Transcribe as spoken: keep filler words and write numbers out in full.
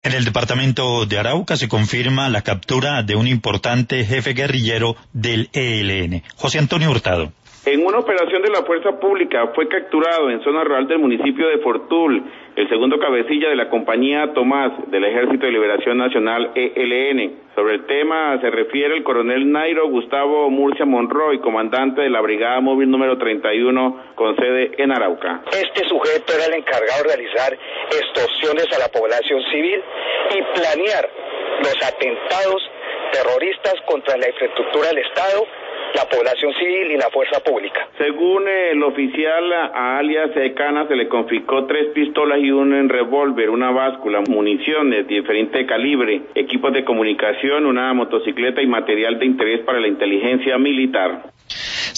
En el departamento de Arauca se confirma la captura de un importante jefe guerrillero del E L N. José Antonio Hurtado. En una operación de la fuerza pública fue capturado en zona rural del municipio de Fortul el segundo cabecilla de la compañía Tomás del Ejército de Liberación Nacional E L N. Sobre el tema se refiere el coronel Nairo Gustavo Murcia Monroy, comandante de la Brigada Móvil número treinta y uno con sede en Arauca. Este sujeto era el encargado de realizar extorsiones a la población civil y planear los atentados terroristas contra la infraestructura del Estado, la población civil y la fuerza pública. Según el oficial, a alias Cana se le confiscó tres pistolas y un revólver, una báscula, municiones de diferente calibre, equipos de comunicación, una motocicleta y material de interés para la inteligencia militar.